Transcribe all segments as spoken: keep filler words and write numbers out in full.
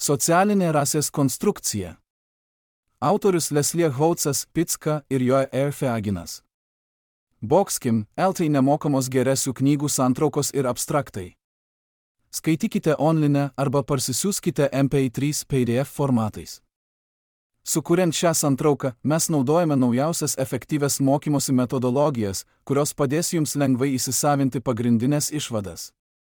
Socialinė rasės konstrukcija. Autorius Leslie Houtsas, Picka ir Joe R. Feaginas. Boxkim, eltai nemokamos geresių knygų santraukos ir abstraktai. Skaitykite online arba parsisiųskite M P trys P D F formatais. Sukuriant šią santrauką, mes naudojame naujausias efektyvias mokymosi metodologijas, kurios padės jums lengvai įsisavinti pagrindinės išvadas.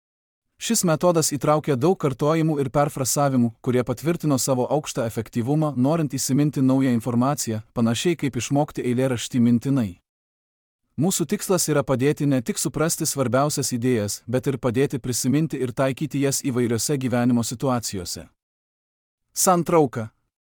Šis metodas įtraukia daug kartojimų ir perfrasavimų, kurie patvirtino savo aukštą efektyvumą, norint įsiminti naują informaciją, panašiai kaip išmokti eilėraštį mintinai. Mūsų tikslas yra padėti ne tik suprasti svarbiausias idėjas, bet ir padėti prisiminti ir taikyti jas įvairiose gyvenimo situacijose. Santrauka.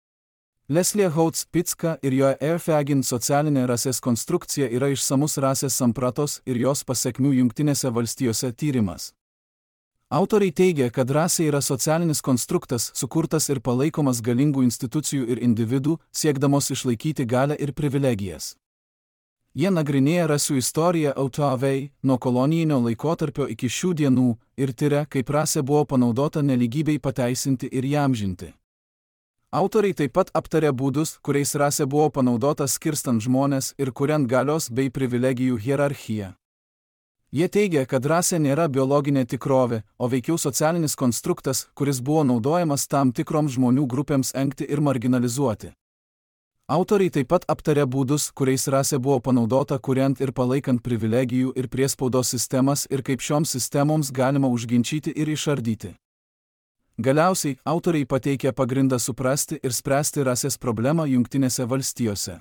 Leslie Houts, Picka ir Joe R. Feagin socialinė rasės konstrukcija yra išsamus rasės sampratos ir jos pasekmių Jungtinėse valstijose tyrimas. Autoriai teigia, kad rasė yra socialinis konstruktas, sukurtas ir palaikomas galingų institucijų ir individų, siekdamos išlaikyti galią ir privilegijas. Jie nagrinėja rasių istoriją autoavei, nuo kolonijinio laikotarpio iki šių dienų, ir tiria, kaip rasė buvo panaudota nelygybei pateisinti ir įamžinti. Autoriai taip pat aptarė būdus, kuriais rasė buvo panaudota skirstant žmones ir kuriant galios bei privilegijų hierarchiją. Jie teigia, kad rasė nėra biologinė tikrovė, o veikiau socialinis konstruktas, kuris buvo naudojamas tam tikroms žmonių grupėms engti ir marginalizuoti. Autoriai taip pat aptarė būdus, kuriais rasė buvo panaudota kuriant ir palaikant privilegijų ir priespaudos sistemas ir kaip šioms sistemoms galima užginčyti ir išardyti. Galiausiai, autoriai pateikia pagrindą suprasti ir spręsti rasės problemą Jungtinėse valstijose.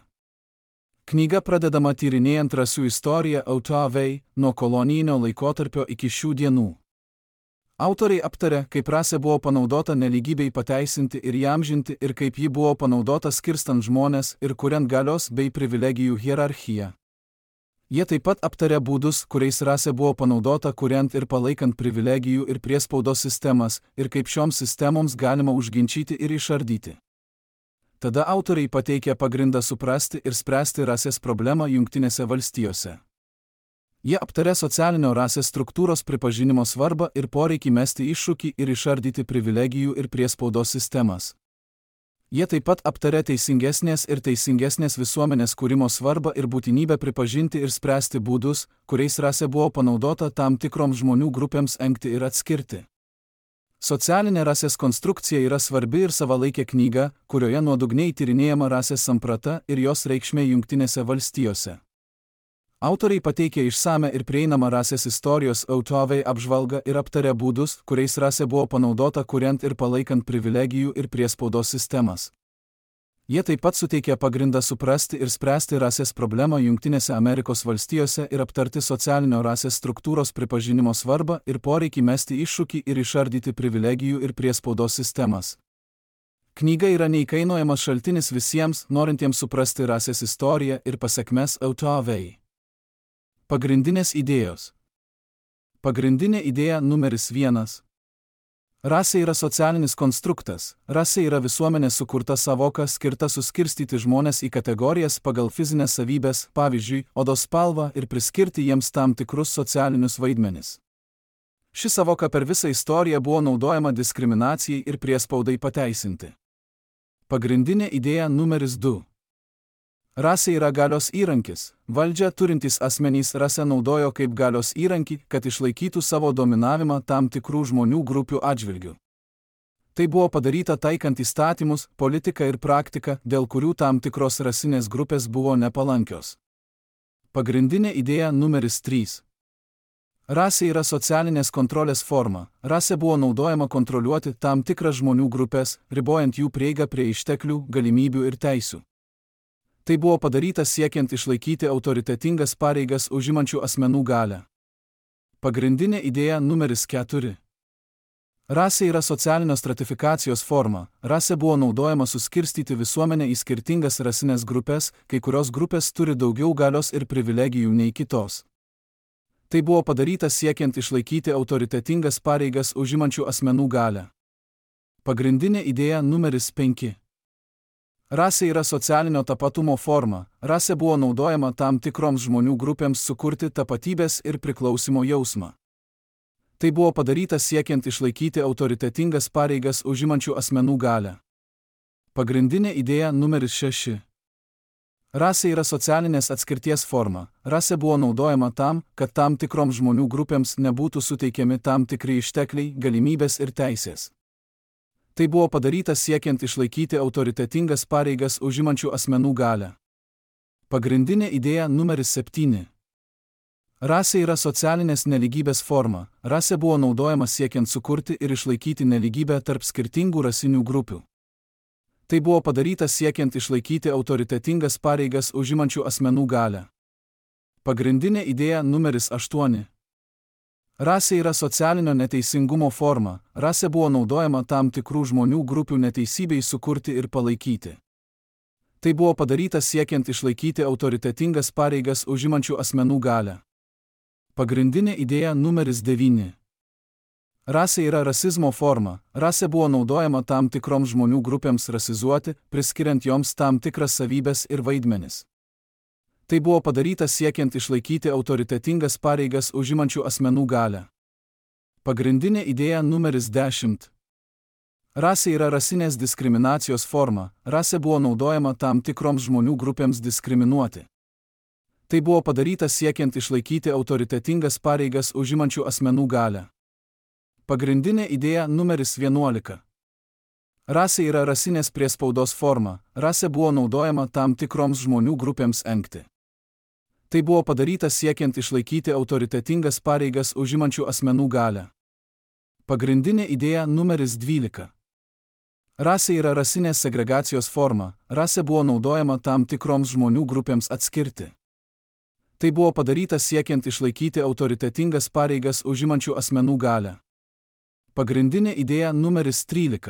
Knyga pradedama tyrinėjant rasių istoriją autoavei, nuo kolonijinio laikotarpio iki šių dienų. Autoriai aptarė, kaip rasė buvo panaudota nelygybei pateisinti ir įamžinti ir kaip ji buvo panaudota skirstant žmones ir kuriant galios bei privilegijų hierarchiją. Jie taip pat aptarė būdus, kuriais rasė buvo panaudota kuriant ir palaikant privilegijų ir priespaudos sistemas ir kaip šioms sistemoms galima užginčyti ir išardyti. Tada autoriai pateikė pagrindą suprasti ir spręsti rasės problemą Jungtinėse valstijose. Jie aptarė socialinio rasės struktūros pripažinimo svarbą ir poreikį mesti iššūkį ir išardyti privilegijų ir priespaudos sistemas. Jie taip pat aptarė teisingesnės ir teisingesnės visuomenės kūrimo svarbą ir būtinybę pripažinti ir spręsti būdus, kuriais rasė buvo panaudota tam tikroms žmonių grupėms engti ir atskirti. Socialinė rasės konstrukcija yra svarbi ir savalaikė knyga, kurioje nuodugniai tyrinėjama rasės samprata ir jos reikšmė Jungtinėse valstijose. Autoriai pateikė išsame ir prieinamą rasės istorijos autoavei apžvalgą ir aptarė būdus, kuriais rasė buvo panaudota kuriant ir palaikant privilegijų ir priespaudos sistemas. Jie taip pat suteikė pagrindą suprasti ir spręsti rasės problemą Jungtinėse Amerikos valstijose ir aptarti socialinio rasės struktūros pripažinimo svarbą ir poreikį mesti iššūkį ir išardyti privilegijų ir priespaudos sistemas. Knyga yra neįkainojamas šaltinis visiems, norintiems suprasti rasės istoriją ir pasekmes autoavei. Pagrindinės idėjos. Pagrindinė idėja numeris vienas. Rasė yra socialinis konstruktas. Rasė yra visuomenės sukurta savoka skirta suskirstyti žmones į kategorijas pagal fizinės savybės, pavyzdžiui, odos spalvą ir priskirti jiems tam tikrus socialinius vaidmenis. Ši savoka per visą istoriją buvo naudojama diskriminacijai ir priespaudai pateisinti. Pagrindinė idėja numeris du. Rasė yra galios įrankis. Valdžią turintys asmenys rasę naudojo kaip galios įrankį, kad išlaikytų savo dominavimą tam tikrų žmonių grupių atžvilgių. Tai buvo padaryta taikant įstatymus, politiką ir praktiką, dėl kurių tam tikros rasinės grupės buvo nepalankios. Pagrindinė idėja numeris trys. Rasė yra socialinės kontrolės forma. Rasė buvo naudojama kontroliuoti tam tikras žmonių grupės, ribojant jų prieigą prie išteklių, galimybių ir teisių. Tai buvo padaryta siekiant išlaikyti autoritetingas pareigas užimančių asmenų galią. Pagrindinė idėja numeris keturi. Rasė yra socialinės stratifikacijos forma. Rasė buvo naudojama suskirstyti visuomenę į skirtingas rasinės grupės, kai kurios grupės turi daugiau galios ir privilegijų nei kitos. Tai buvo padaryta siekiant išlaikyti autoritetingas pareigas užimančių asmenų galią. Pagrindinė idėja numeris penki. Rasė yra socialinio tapatumo forma. Rasė buvo naudojama tam tikroms žmonių grupėms sukurti tapatybės ir priklausimo jausmą. Tai buvo padaryta siekiant išlaikyti autoritetingas pareigas užimančių asmenų galią. Pagrindinė idėja numeris šeši. Rasė yra socialinės atskirties forma. Rasė buvo naudojama tam, kad tam tikroms žmonių grupėms nebūtų suteikiami tam tikri ištekliai, galimybės ir teisės. Tai buvo padaryta siekiant išlaikyti autoritetingas pareigas užimančių asmenų galią. Pagrindinė idėja numeris septyni. Rasė yra socialinės neligybės forma. Rasė buvo naudojama siekiant sukurti ir išlaikyti neligybę tarp skirtingų rasinių grupių. Tai buvo padaryta siekiant išlaikyti autoritetingas pareigas užimančių asmenų galią. Pagrindinė idėja numeris aštuoni. Rasė yra socialinio neteisingumo forma. Rasė buvo naudojama tam tikrų žmonių grupių neteisybei sukurti ir palaikyti. Tai buvo padaryta siekiant išlaikyti autoritetingas pareigas užimančių asmenų galią. Pagrindinė idėja numeris devyni. Rasė yra rasizmo forma. Rasė buvo naudojama tam tikroms žmonių grupėms rasizuoti, priskiriant joms tam tikras savybės ir vaidmenis. Tai buvo padaryta siekiant išlaikyti autoritetingas pareigas užimančių asmenų galią. Pagrindinė idėja numeris dešimt. Rasė yra rasinės diskriminacijos forma. Rasė buvo naudojama tam tikroms žmonių grupėms diskriminuoti. Tai buvo padaryta siekiant išlaikyti autoritetingas pareigas užimančių asmenų galią. Pagrindinė idėja numeris vienuolika. Rasė yra rasinės priespaudos forma. Rasė buvo naudojama tam tikroms žmonių grupėms engti. Tai buvo padaryta siekiant išlaikyti autoritetingas pareigas užimančių asmenų galią. Pagrindinė idėja numeris dvylika. Rasė yra rasinės segregacijos forma. Rasė buvo naudojama tam tikroms žmonių grupėms atskirti. Tai buvo padaryta siekiant išlaikyti autoritetingas pareigas užimančių asmenų galią. Pagrindinė idėja numeris trylika.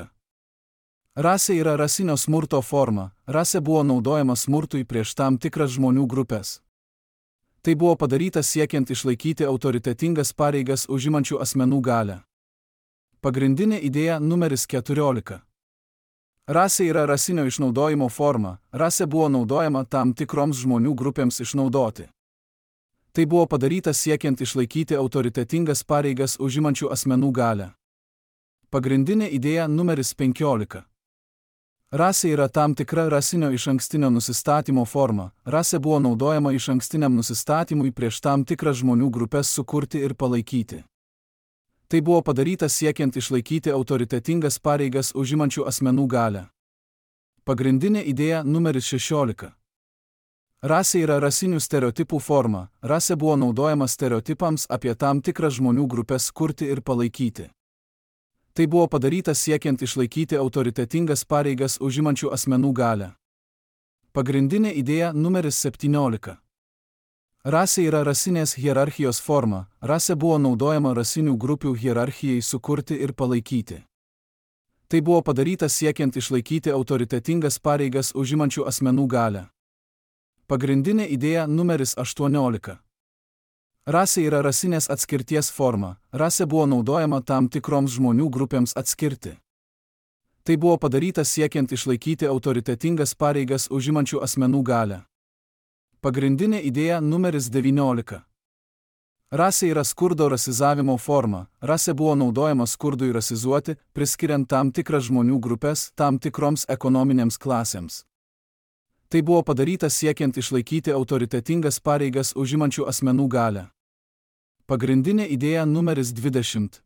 Rasė yra rasinio smurto forma. Rasė buvo naudojama smurtui prieš tam tikras žmonių grupės. Tai buvo padaryta siekiant išlaikyti autoritetingas pareigas užimančių asmenų galią. Pagrindinė idėja numeris keturiolika. Rasė yra rasinio išnaudojimo forma. Rasė buvo naudojama tam tikroms žmonių grupėms išnaudoti. Tai buvo padaryta siekiant išlaikyti autoritetingas pareigas užimančių asmenų galią. Pagrindinė idėja numeris penkiolika. Rasė yra tam tikra rasinio išankstinio nusistatymo forma. Rasė buvo naudojama išankstiniam nusistatymui prieš tam tikras žmonių grupės sukurti ir palaikyti. Tai buvo padaryta siekiant išlaikyti autoritetingas pareigas užimančių asmenų galią. Pagrindinė idėja numeris šešiolika. Rasė yra rasinių stereotipų forma. Rasė buvo naudojama stereotipams apie tam tikras žmonių grupės kurti ir palaikyti. Tai buvo padaryta siekiant išlaikyti autoritetingas pareigas užimančių asmenų galią. Pagrindinė idėja numeris septyniolika. Rasė yra rasinės hierarchijos forma. Rasė buvo naudojama rasinių grupių hierarchijai sukurti ir palaikyti. Tai buvo padaryta siekiant išlaikyti autoritetingas pareigas užimančių asmenų galią. Pagrindinė idėja numeris aštuoniolika. Rasė yra rasinės atskirties forma. Rasė buvo naudojama tam tikroms žmonių grupėms atskirti. Tai buvo padaryta siekiant išlaikyti autoritetingas pareigas užimančių asmenų galią. Pagrindinė idėja numeris devyniolika. Rasė yra skurdo rasizavimo forma. Rasė buvo naudojama skurdui rasizuoti, priskiriant tam tikras žmonių grupės tam tikroms ekonominėms klasėms. Tai buvo padaryta siekiant išlaikyti autoritetingas pareigas užimančių asmenų galią. Pagrindinė idėja numeris dvidešimt.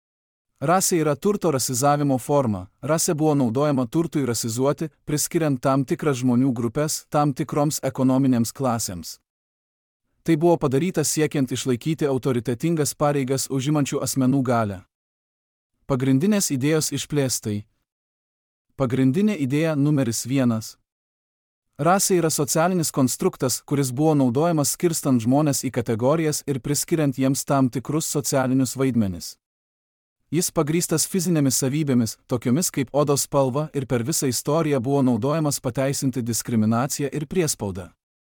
Rasė yra turto rasizavimo forma. Rasė buvo naudojama turtui rasizuoti, priskiriant tam tikras žmonių grupės tam tikroms ekonominėms klasėms. Tai buvo padaryta siekiant išlaikyti autoritetingas pareigas užimančių asmenų galią. Pagrindinės idėjos išplėstai. Pagrindinė idėja numeris vienas. Rasė yra socialinis konstruktas, kuris buvo naudojamas skirstant žmones į kategorijas ir priskiriant jiems tam tikrus socialinius vaidmenis. Jis pagrįstas fizinėmis savybėmis, tokiomis kaip odos spalva, ir per visą istoriją buvo naudojamas pateisinti diskriminaciją ir priespaudą.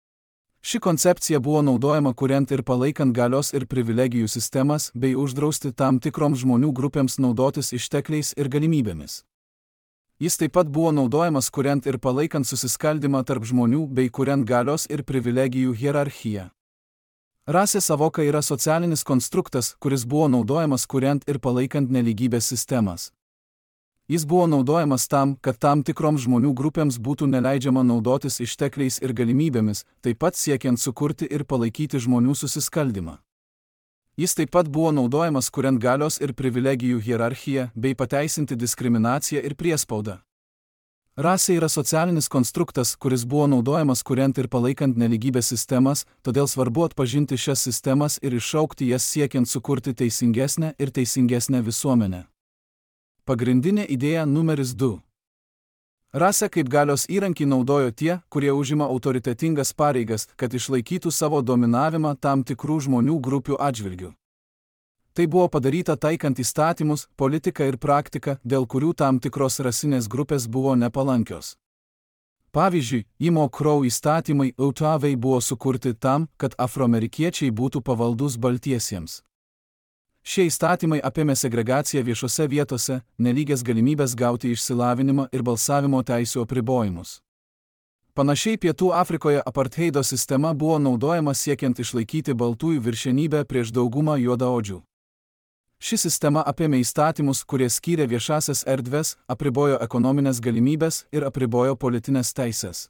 Ši koncepcija buvo naudojama kuriant ir palaikant galios ir privilegijų sistemas bei uždrausti tam tikroms žmonių grupėms naudotis ištekliais ir galimybėmis. Jis taip pat buvo naudojamas kuriant ir palaikant susiskaldymą tarp žmonių bei kuriant galios ir privilegijų hierarchiją. Rasės sąvoka yra socialinis konstruktas, kuris buvo naudojamas kuriant ir palaikant nelygybės sistemas. Jis buvo naudojamas tam, kad tam tikroms žmonių grupėms būtų neleidžiama naudotis ištekliais ir galimybėmis, taip pat siekiant sukurti ir palaikyti žmonių susiskaldymą. Jis taip pat buvo naudojamas kuriant galios ir privilegijų hierarchiją bei pateisinti diskriminaciją ir priespaudą. Rasė yra socialinis konstruktas, kuris buvo naudojamas kuriant ir palaikant nelygybės sistemas, todėl svarbu atpažinti šias sistemas ir iššaukti jas siekiant sukurti teisingesnę ir teisingesnę visuomenę. Pagrindinė idėja numeris du. Rasę kaip galios įrankį naudojo tie, kurie užima autoritetingas pareigas, kad išlaikytų savo dominavimą tam tikrų žmonių grupių atžvilgių. Tai buvo padaryta taikant įstatymus, politiką ir praktiką, dėl kurių tam tikros rasinės grupės buvo nepalankios. Pavyzdžiui, Jimo Crow įstatymai Utavai buvo sukurti tam, kad afroamerikiečiai būtų pavaldus baltiesiems. Šie įstatymai apėmė segregaciją viešose vietose, nelygias galimybės gauti išsilavinimą ir balsavimo teisių apribojimus. Panašiai Pietų Afrikoje apartheido sistema buvo naudojama siekiant išlaikyti baltųjų viršenybę prieš daugumą juodaodžių. Ši sistema apėmė įstatymus, kurie skyrė viešasias erdves, apribojo ekonominės galimybės ir apribojo politinės teisės.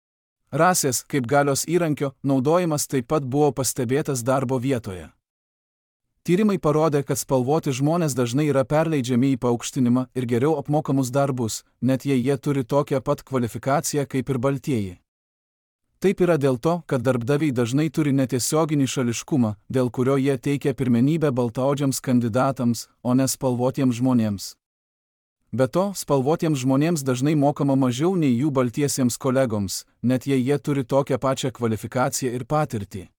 Rasės, kaip galios įrankio, naudojimas taip pat buvo pastebėtas darbo vietoje. Tyrimai parodė, kad spalvoti žmonės dažnai yra perleidžiami į paaukštinimą ir geriau apmokamus darbus, net jei jie turi tokią pat kvalifikaciją kaip ir baltieji. Taip yra dėl to, kad darbdaviai dažnai turi netiesioginį šališkumą, dėl kurio jie teikia pirmenybę baltaodžiams kandidatams, o ne spalvotiems žmonėms. Be to, spalvotiems žmonėms dažnai mokama mažiau nei jų baltiesiems kolegoms, net jei jie turi tokią pačią kvalifikaciją ir patirtį.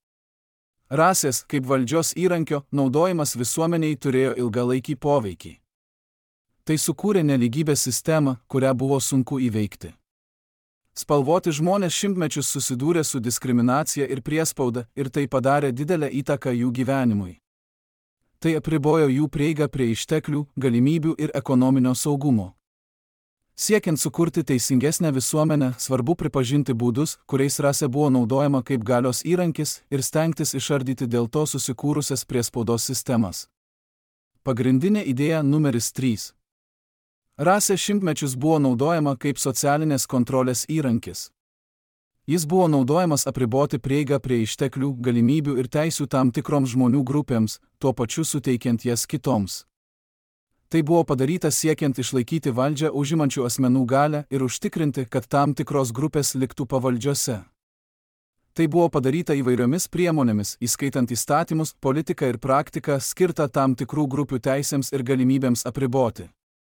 Rasės, kaip valdžios įrankio, naudojimas visuomeniai turėjo ilgalaikį poveikį. Tai sukūrė nelygybės sistemą, kurią buvo sunku įveikti. Spalvoti žmonės šimtmečius susidūrė su diskriminacija ir priespauda ir tai padarė didelę įtaką jų gyvenimui. Tai apribojo jų prieigą prie išteklių, galimybių ir ekonominio saugumo. Siekiant sukurti teisingesnę visuomenę, svarbu pripažinti būdus, kuriais rasė buvo naudojama kaip galios įrankis ir stengtis išardyti dėl to susikūrusias priespaudos sistemas. Pagrindinė idėja numeris trys. Rasė šimtmečius buvo naudojama kaip socialinės kontrolės įrankis. Jis buvo naudojamas apriboti prieigą prie išteklių, galimybių ir teisių tam tikroms žmonių grupėms, tuo pačiu suteikiant jas kitoms. Tai buvo padaryta siekiant išlaikyti valdžią užimančių asmenų galią ir užtikrinti, kad tam tikros grupės liktų pavaldžiose. Tai buvo padaryta įvairiomis priemonėmis, įskaitant įstatymus, politiką ir praktiką, skirtą tam tikrų grupių teisėms ir galimybėms apriboti.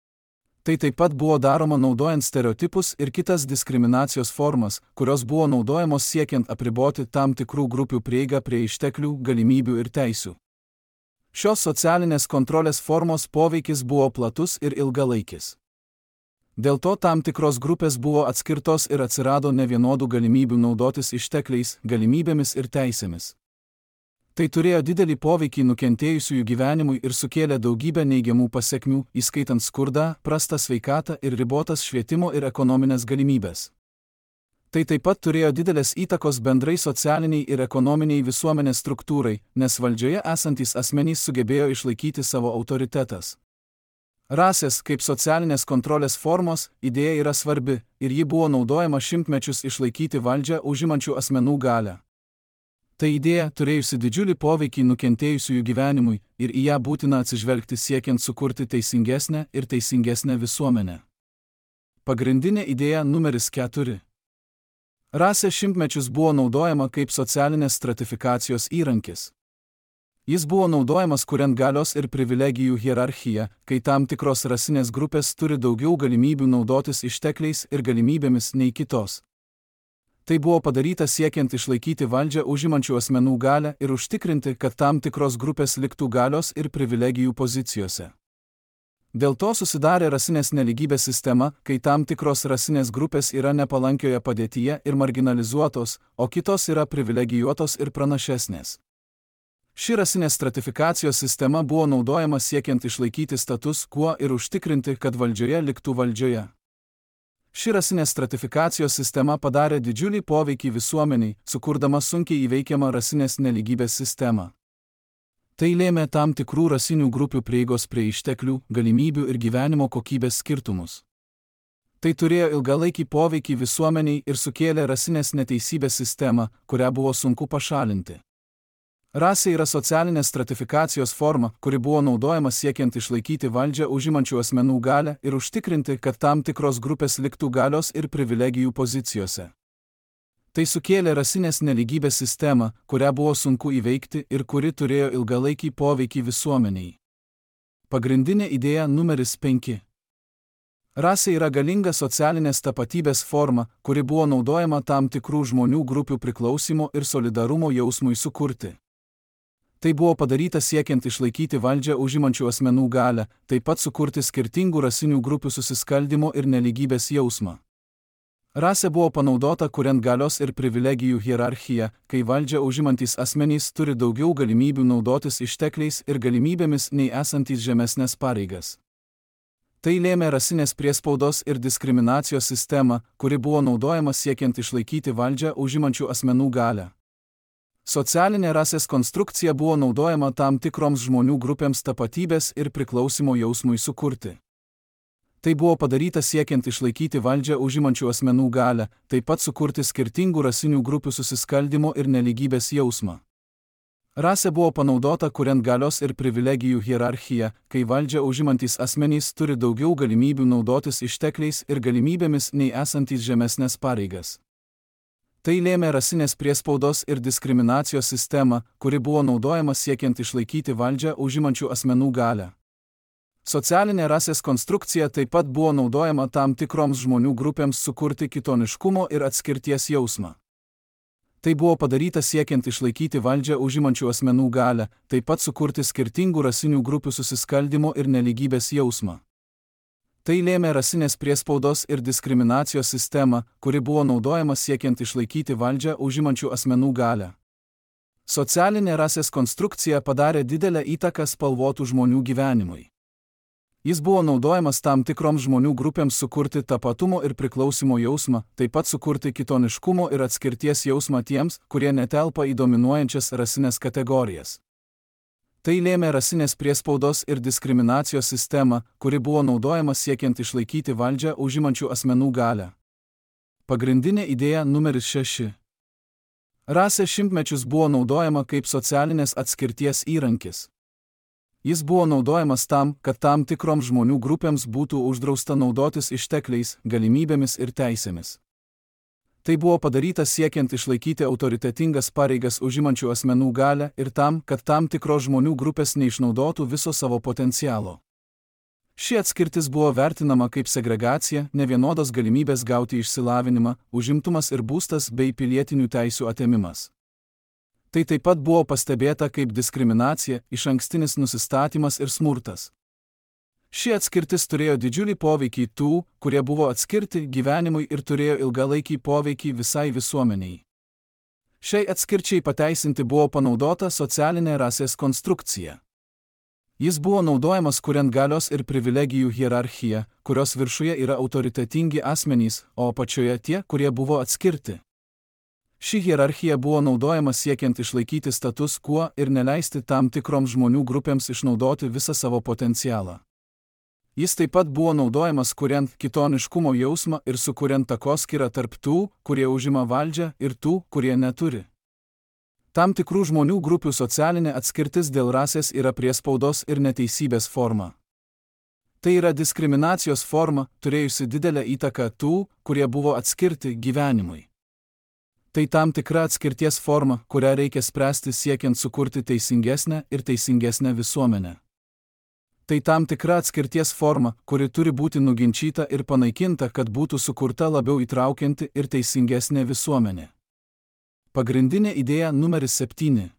Tai taip pat buvo daroma naudojant stereotipus ir kitas diskriminacijos formas, kurios buvo naudojamos siekiant apriboti tam tikrų grupių prieigą prie išteklių, galimybių ir teisių. Šios socialinės kontrolės formos poveikis buvo platus ir ilgalaikis. Dėl to tam tikros grupės buvo atskirtos ir atsirado nevienodų galimybių naudotis ištekliais, galimybėmis ir teisėmis. Tai turėjo didelį poveikį nukentėjusiųjų gyvenimui ir sukėlė daugybę neigiamų pasekmių, įskaitant skurdą, prastą sveikatą ir ribotas švietimo ir ekonominės galimybės. Tai taip pat turėjo didelės įtakos bendrai socialiniai ir ekonominiai visuomenės struktūrai, nes valdžioje esantys asmenys sugebėjo išlaikyti savo autoritetas. Rasės, kaip socialinės kontrolės formos, idėja yra svarbi ir ji buvo naudojama šimtmečius išlaikyti valdžią užimančių asmenų galią. Tai idėja turėjusi didžiulį poveikį nukentėjusiųjų gyvenimui ir į ją būtina atsižvelgti siekiant sukurti teisingesnę ir teisingesnę visuomenę. Pagrindinė idėja numeris keturi. Rasė šimtmečius buvo naudojama kaip socialinės stratifikacijos įrankis. Jis buvo naudojamas kuriant galios ir privilegijų hierarchiją, kai tam tikros rasinės grupės turi daugiau galimybių naudotis ištekliais ir galimybėmis nei kitos. Tai buvo padaryta siekiant išlaikyti valdžią užimančių asmenų galią ir užtikrinti, kad tam tikros grupės liktų galios ir privilegijų pozicijose. Dėl to susidarė rasinės nelygybės sistema, kai tam tikros rasinės grupės yra nepalankioje padėtyje ir marginalizuotos, o kitos yra privilegijuotos ir pranašesnės. Ši rasinės stratifikacijos sistema buvo naudojama siekiant išlaikyti status quo ir užtikrinti, kad valdžioje liktų valdžioje. Ši rasinės stratifikacijos sistema padarė didžiulį poveikį visuomeniai, sukurdama sunkiai įveikiamą rasinės nelygybės sistemą. Tai lėmė tam tikrų rasinių grupių prieigos prie išteklių, galimybių ir gyvenimo kokybės skirtumus. Tai turėjo ilgalaikį poveikį visuomeniai ir sukėlė rasinės neteisybės sistemą, kurią buvo sunku pašalinti. Rasė yra socialinės stratifikacijos forma, kuri buvo naudojama siekiant išlaikyti valdžią užimančių asmenų galią ir užtikrinti, kad tam tikros grupės liktų galios ir privilegijų pozicijose. Tai sukėlė rasinės nelygybės sistemą, kurią buvo sunku įveikti ir kuri turėjo ilgalaikį poveikį visuomeniai. Pagrindinė idėja numeris penki. Rasė yra galinga socialinės tapatybės forma, kuri buvo naudojama tam tikrų žmonių grupių priklausimo ir solidarumo jausmui sukurti. Tai buvo padaryta siekiant išlaikyti valdžią užimančių asmenų galią, taip pat sukurti skirtingų rasinių grupių susiskaldimo ir nelygybės jausmą. Rasė buvo panaudota kuriant galios ir privilegijų hierarchiją, kai valdžią užimantys asmenys turi daugiau galimybių naudotis ištekliais ir galimybėmis nei esantys žemesnės pareigas. Tai lėmė rasinės priespaudos ir diskriminacijos sistemą, kuri buvo naudojama siekiant išlaikyti valdžią užimančių asmenų galią. Socialinė rasės konstrukcija buvo naudojama tam tikroms žmonių grupėms tapatybės ir priklausimo jausmui sukurti. Tai buvo padaryta siekiant išlaikyti valdžią užimančių asmenų galią, taip pat sukurti skirtingų rasinių grupių susiskaldimo ir nelygybės jausmą. Rasė buvo panaudota kuriant galios ir privilegijų hierarchiją, kai valdžią užimantys asmenys turi daugiau galimybių naudotis ištekliais ir galimybėmis nei esantys žemesnės pareigas. Tai lėmė rasinės priespaudos ir diskriminacijos sistemą, kuri buvo naudojama siekiant išlaikyti valdžią užimančių asmenų galią. Socialinė rasės konstrukcija taip pat buvo naudojama tam tikroms žmonių grupėms sukurti kitoniškumo ir atskirties jausmą. Tai buvo padaryta siekiant išlaikyti valdžią užimančių asmenų galią, taip pat sukurti skirtingų rasinių grupių susiskaldimo ir nelygybės jausmą. Tai lėmė rasinės priespaudos ir diskriminacijos sistemą, kuri buvo naudojama siekiant išlaikyti valdžią užimančių asmenų galią. Socialinė rasės konstrukcija padarė didelę įtaką spalvotų žmonių gyvenimui. Jis buvo naudojamas tam tikroms žmonių grupėms sukurti tapatumo ir priklausimo jausmą, taip pat sukurti kitoniškumo ir atskirties jausmą tiems, kurie netelpa į dominuojančias rasinės kategorijas. Tai lėmė rasinės priespaudos ir diskriminacijos sistemą, kuri buvo naudojama siekiant išlaikyti valdžią užimančių asmenų galią. Pagrindinė idėja numeris šeši. Rasė šimtmečius buvo naudojama kaip socialinės atskirties įrankis. Jis buvo naudojamas tam, kad tam tikroms žmonių grupėms būtų uždrausta naudotis ištekliais, galimybėmis ir teisėmis. Tai buvo padaryta siekiant išlaikyti autoritetingas pareigas užimančių asmenų galią ir tam, kad tam tikros žmonių grupės neišnaudotų viso savo potencialo. Ši atskirtis buvo vertinama kaip segregacija, nevienodos galimybės gauti išsilavinimą, užimtumas ir būstas bei pilietinių teisių atėmimas. Tai taip pat buvo pastebėta kaip diskriminacija, išankstinis nusistatymas ir smurtas. Ši atskirtis turėjo didžiulį poveikį tų, kurie buvo atskirti gyvenimui ir turėjo ilgalaikį poveikį visai visuomeniai. Šiai atskirčiai pateisinti buvo panaudota socialinė rasės konstrukcija. Jis buvo naudojamas kuriant galios ir privilegijų hierarchiją, kurios viršuje yra autoritetingi asmenys, o apačioje tie, kurie buvo atskirti. Ši hierarchija buvo naudojama siekiant išlaikyti status quo ir neleisti tam tikroms žmonių grupėms išnaudoti visą savo potencialą. Jis taip pat buvo naudojamas kuriant kitoniškumo jausmą ir sukuriant takoskyrą tarp tų, kurie užima valdžią, ir tų, kurie neturi. Tam tikrų žmonių grupių socialinė atskirtis dėl rasės yra priespaudos ir neteisybės forma. Tai yra diskriminacijos forma, turėjusi didelę įtaką tų, kurie buvo atskirti gyvenimui. Tai tam tikra atskirties forma, kurią reikia spręsti siekiant sukurti teisingesnę ir teisingesnę visuomenę. Tai tam tikra atskirties forma, kuri turi būti nuginčyta ir panaikinta, kad būtų sukurta labiau įtraukianti ir teisingesnė visuomenė. Pagrindinė idėja numeris septyni.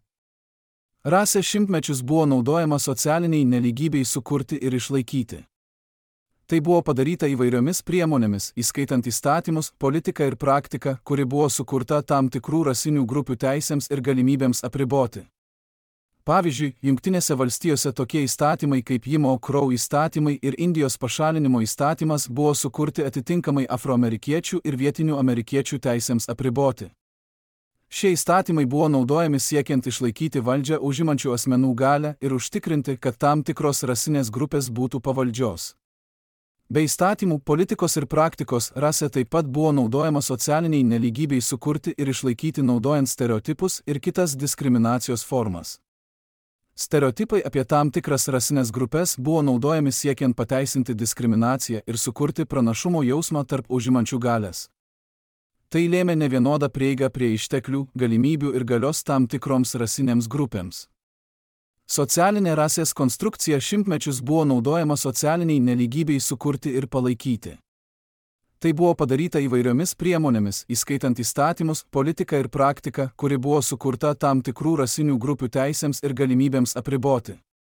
Rasė šimtmečius buvo naudojama socialiniai nelygybei sukurti ir išlaikyti. Tai buvo padaryta įvairiomis priemonėmis, įskaitant įstatymus, politiką ir praktiką, kuri buvo sukurta tam tikrų rasinių grupių teisėms ir galimybėms apriboti. Pavyzdžiui, Jungtinėse valstijose tokie įstatymai kaip Jim Crow įstatymai ir Indijos pašalinimo įstatymas buvo sukurti atitinkamai afroamerikiečių ir vietinių amerikiečių teisėms apriboti. Šie įstatymai buvo naudojami siekiant išlaikyti valdžią užimančių asmenų galią ir užtikrinti, kad tam tikros rasinės grupės būtų pavaldžios. Be įstatymų, politikos ir praktikos rasė taip pat buvo naudojama socialiniai nelygybei sukurti ir išlaikyti naudojant stereotipus ir kitas diskriminacijos formas. Stereotipai apie tam tikras rasinės grupės buvo naudojami siekiant pateisinti diskriminaciją ir sukurti pranašumo jausmą tarp užimančių galias. Tai lėmė nevienodą prieigą prie išteklių, galimybių ir galios tam tikroms rasinėms grupėms. Socialinė rasės konstrukcija šimtmečius buvo naudojama socialiniai nelygybei sukurti ir palaikyti. Tai buvo padaryta įvairiomis priemonėmis, įskaitant įstatymus, politiką ir praktiką, kuri buvo sukurta tam tikrų rasinių grupių teisėms ir galimybėms apriboti.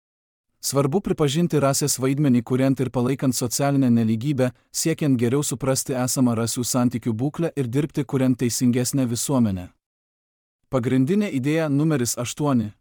Svarbu pripažinti rasės vaidmenį kuriant ir palaikant socialinę nelygybę, siekiant geriau suprasti esamą rasių santykių būklę ir dirbti kuriant teisingesnę visuomenę. Pagrindinė idėja numeris aštuoni.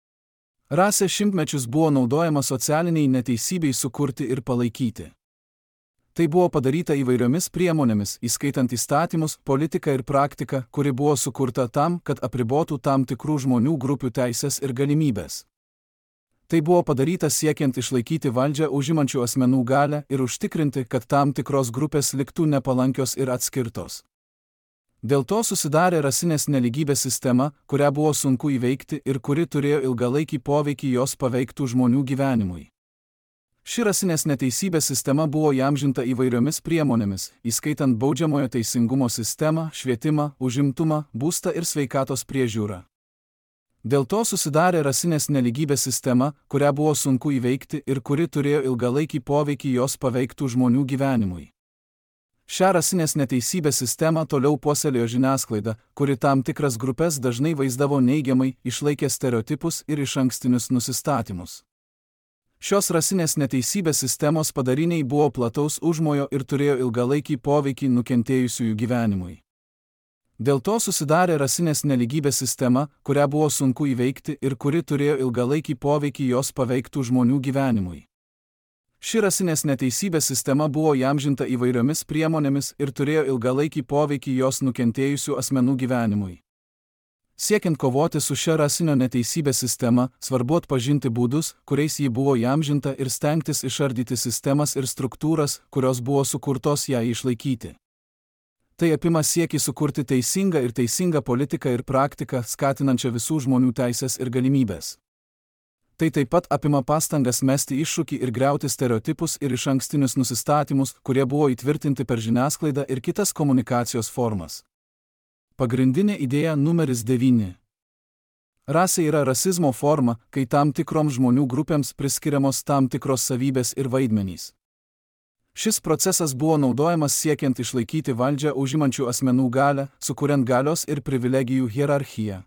Rasė šimtmečius buvo naudojama socialiniai neteisybei sukurti ir palaikyti. Tai buvo padaryta įvairiomis priemonėmis, įskaitant įstatymus, politiką ir praktiką, kuri buvo sukurta tam, kad apribotų tam tikrų žmonių grupių teisės ir galimybės. Tai buvo padaryta siekiant išlaikyti valdžią užimančių asmenų galią ir užtikrinti, kad tam tikros grupės liktų nepalankios ir atskirtos. Dėl to susidarė rasinės nelygybės sistema, kurią buvo sunku įveikti ir kuri turėjo ilgalaikį poveikį jos paveiktų žmonių gyvenimui. Ši rasinės neteisybės sistema buvo įamžinta įvairiomis priemonėmis, įskaitant baudžiamojo teisingumo sistemą, švietimą, užimtumą, būstą ir sveikatos priežiūrą. Dėl to susidarė rasinės nelygybės sistema, kurią buvo sunku įveikti ir kuri turėjo ilgalaikį poveikį jos paveiktų žmonių gyvenimui. Šią rasinės neteisybės sistemą toliau puoselėjo žiniasklaida, kuri tam tikras grupės dažnai vaizdavo neigiamai, išlaikė stereotipus ir išankstinius nusistatymus. Šios rasinės neteisybės sistemos padariniai buvo plataus užmojo ir turėjo ilgalaikį poveikį nukentėjusiųjų gyvenimui. Dėl to susidarė rasinės nelygybės sistema, kurią buvo sunku įveikti ir kuri turėjo ilgalaikį poveikį jos paveiktų žmonių gyvenimui. Ši rasinės neteisybės sistema buvo įamžinta įvairiomis priemonėmis ir turėjo ilgalaikį poveikį jos nukentėjusių asmenų gyvenimui. Siekiant kovoti su šia rasinio neteisybės sistema, svarbu atpažinti būdus, kuriais ji buvo įamžinta ir stengtis išardyti sistemas ir struktūras, kurios buvo sukurtos ją išlaikyti. Tai apima siekį sukurti teisingą ir teisingą politiką ir praktiką, skatinančią visų žmonių teisės ir galimybės. Tai taip pat apima pastangas mesti iššūkį ir griauti stereotipus ir išankstinius nusistatymus, kurie buvo įtvirtinti per žiniasklaidą ir kitas komunikacijos formas. Pagrindinė idėja numeris devyni. Rasė yra rasizmo forma, kai tam tikroms žmonių grupėms priskiriamos tam tikros savybės ir vaidmenys. Šis procesas buvo naudojamas siekiant išlaikyti valdžią užimančių asmenų galią, sukuriant galios ir privilegijų hierarchiją.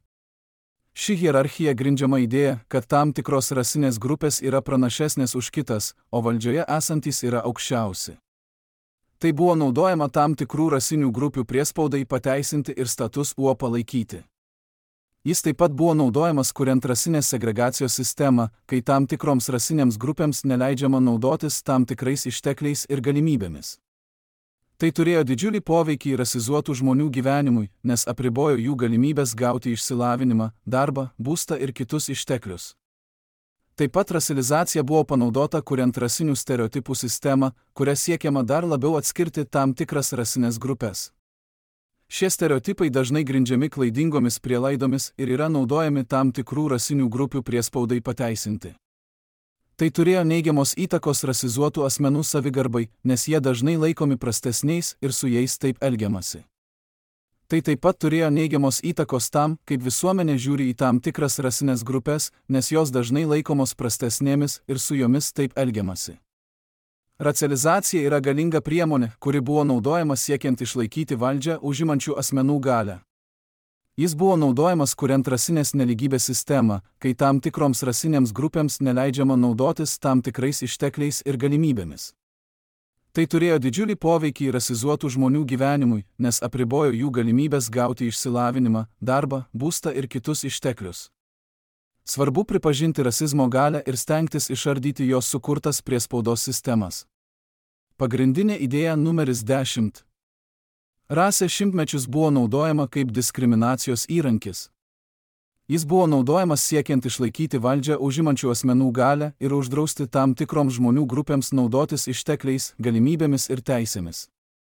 Ši hierarchija grindžiama idėja, kad tam tikros rasinės grupės yra pranašesnės už kitas, o valdžioje esantys yra aukščiausi. Tai buvo naudojama tam tikrų rasinių grupių priespaudai pateisinti ir status quo palaikyti. Jis taip pat buvo naudojamas kuriant rasinės segregacijos sistemą, kai tam tikroms rasinėms grupėms neleidžiama naudotis tam tikrais ištekliais ir galimybėmis. Tai turėjo didžiulį poveikį rasizuotų žmonių gyvenimui, nes apribojo jų galimybės gauti išsilavinimą, darbą, būstą ir kitus išteklius. Taip pat rasilizacija buvo panaudota kuriant rasinių stereotipų sistemą, kuria siekiama dar labiau atskirti tam tikras rasinės grupės. Šie stereotipai dažnai grindžiami klaidingomis prielaidomis ir yra naudojami tam tikrų rasinių grupių priespaudai pateisinti. Tai turėjo neigiamos įtakos rasizuotų asmenų savigarbai, nes jie dažnai laikomi prastesniais ir su jais taip elgiamasi. Tai taip pat turėjo neigiamos įtakos tam, kaip visuomenė žiūri į tam tikras rasinės grupės, nes jos dažnai laikomos prastesnėmis ir su jomis taip elgiamasi. Racializacija yra galinga priemonė, kuri buvo naudojama siekiant išlaikyti valdžią užimančių asmenų galią. Jis buvo naudojamas kuriant rasinės nelygybės sistemą, kai tam tikroms rasinėms grupėms neleidžiama naudotis tam tikrais ištekliais ir galimybėmis. Tai turėjo didžiulį poveikį rasizuotų žmonių gyvenimui, nes apribojo jų galimybės gauti išsilavinimą, darbą, būstą ir kitus išteklius. Svarbu pripažinti rasizmo galią ir stengtis išardyti jos sukurtas priespaudos sistemas. Pagrindinė idėja numeris dešimt. Rasė šimtmečius buvo naudojama kaip diskriminacijos įrankis. Jis buvo naudojamas siekiant išlaikyti valdžią užimančių asmenų galią ir uždrausti tam tikroms žmonių grupėms naudotis ištekliais, galimybėmis ir teisėmis.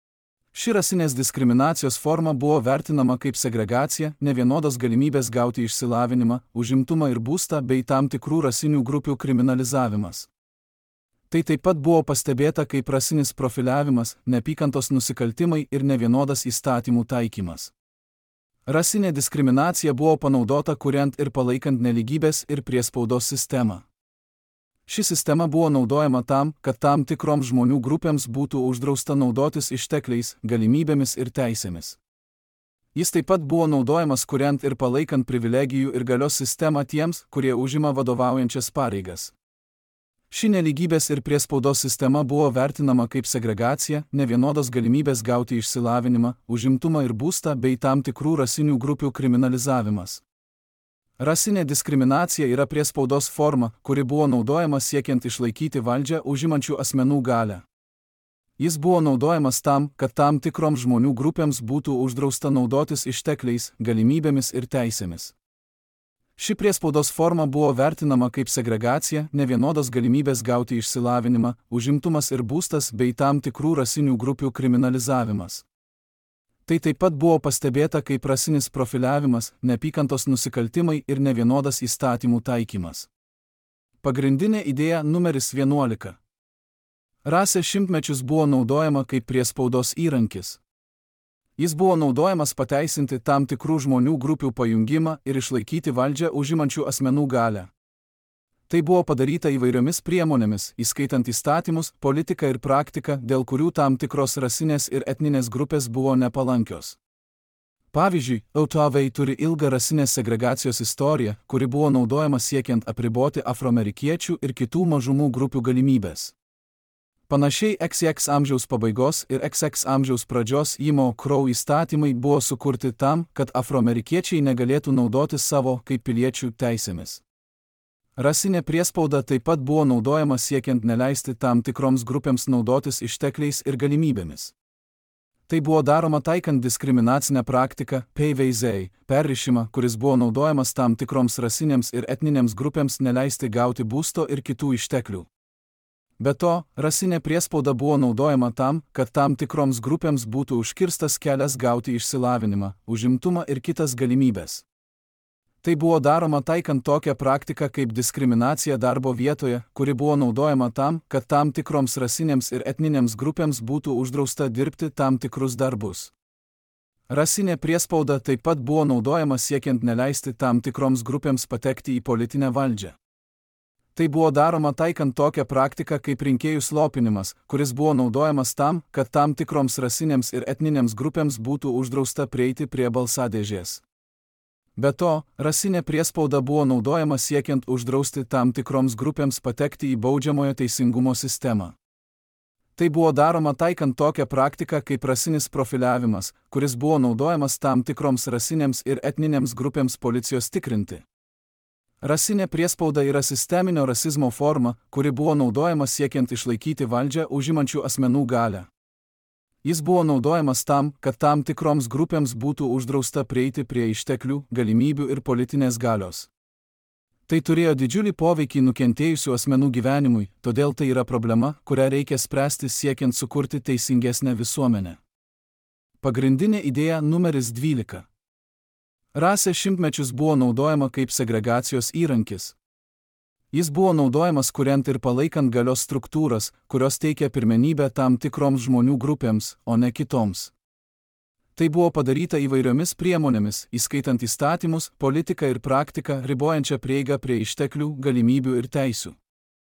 Ši rasinės diskriminacijos forma buvo vertinama kaip segregacija, nevienodos galimybės gauti išsilavinimą, užimtumą ir būstą bei tam tikrų rasinių grupių kriminalizavimas. Tai taip pat buvo pastebėta kaip rasinis profiliavimas, neapykantos nusikaltimai ir nevienodas įstatymų taikymas. Rasinė diskriminacija buvo panaudota kuriant ir palaikant nelygybės ir priespaudos sistemą. Ši sistema buvo naudojama tam, kad tam tikroms žmonių grupėms būtų uždrausta naudotis ištekliais, galimybėmis ir teisėmis. Jis taip pat buvo naudojamas kuriant ir palaikant privilegijų ir galios sistemą tiems, kurie užima vadovaujančias pareigas. Ši nelygybės ir priespaudos sistema buvo vertinama kaip segregacija, nevienodos galimybės gauti išsilavinimą, užimtumą ir būstą bei tam tikrų rasinių grupių kriminalizavimas. Rasinė diskriminacija yra priespaudos forma, kuri buvo naudojama siekiant išlaikyti valdžią užimančių asmenų galią. Jis buvo naudojamas tam, kad tam tikroms žmonių grupėms būtų uždrausta naudotis ištekliais, galimybėmis ir teisėmis. Ši priespaudos forma buvo vertinama kaip segregacija, nevienodos galimybės gauti išsilavinimą, užimtumas ir būstas bei tam tikrų rasinių grupių kriminalizavimas. Tai taip pat buvo pastebėta kaip rasinis profiliavimas, neapykantos nusikaltimai ir nevienodas įstatymų taikymas. Pagrindinė idėja numeris vienuolika. Rasė šimtmečius buvo naudojama kaip priespaudos įrankis. Jis buvo naudojamas pateisinti tam tikrų žmonių grupių pajungimą ir išlaikyti valdžią užimančių asmenų galią. Tai buvo padaryta įvairiomis priemonėmis, įskaitant įstatymus, politiką ir praktiką, dėl kurių tam tikros rasinės ir etninės grupės buvo nepalankios. Pavyzdžiui, Autavai turi ilgą rasinės segregacijos istoriją, kuri buvo naudojama siekiant apriboti afroamerikiečių ir kitų mažumų grupių galimybės. Panašiai X X amžiaus pabaigos ir X X amžiaus pradžios Jimo Crow įstatymai buvo sukurti tam, kad afroamerikiečiai negalėtų naudotis savo kaip piliečių teisėmis. Rasinė priespauda taip pat buvo naudojama siekiant neleisti tam tikroms grupėms naudotis ištekliais ir galimybėmis. Tai buvo daroma taikant diskriminacinę praktiką, payveizei, perrišimą, kuris buvo naudojamas tam tikroms rasinėms ir etninėms grupėms neleisti gauti būsto ir kitų išteklių. Be to, rasinė priespauda buvo naudojama tam, kad tam tikroms grupėms būtų užkirstas kelias gauti išsilavinimą, užimtumą ir kitas galimybės. Tai buvo daroma taikant tokią praktiką kaip diskriminacija darbo vietoje, kuri buvo naudojama tam, kad tam tikroms rasinėms ir etninėms grupėms būtų uždrausta dirbti tam tikrus darbus. Rasinė priespauda taip pat buvo naudojama siekiant neleisti tam tikroms grupėms patekti į politinę valdžią. Tai buvo daroma taikant tokią praktiką kaip rinkėjų slopinimas, kuris buvo naudojamas tam, kad tam tikroms rasinėms ir etninėms grupėms būtų uždrausta prieiti prie balsadėžės. Be to, rasinė priespauda buvo naudojama siekiant uždrausti tam tikroms grupėms patekti į baudžiamojo teisingumo sistemą. Tai buvo daroma taikant tokią praktiką kaip rasinis profiliavimas, kuris buvo naudojamas tam tikroms rasinėms ir etninėms grupėms policijos tikrinti. Rasinė priespauda yra sisteminio rasizmo forma, kuri buvo naudojama siekiant išlaikyti valdžią užimančių asmenų galią. Jis buvo naudojamas tam, kad tam tikroms grupėms būtų uždrausta prieiti prie išteklių, galimybių ir politinės galios. Tai turėjo didžiulį poveikį nukentėjusių asmenų gyvenimui, todėl tai yra problema, kurią reikia spręsti siekiant sukurti teisingesnę visuomenę. Pagrindinė idėja numeris dvylika. Rasė šimtmečius buvo naudojama kaip segregacijos įrankis. Jis buvo naudojamas kuriant ir palaikant galios struktūras, kurios teikia pirmenybę tam tikroms žmonių grupėms, o ne kitoms. Tai buvo padaryta įvairiomis priemonėmis, įskaitant įstatymus, politiką ir praktiką, ribojančią prieigą prie išteklių, galimybių ir teisių.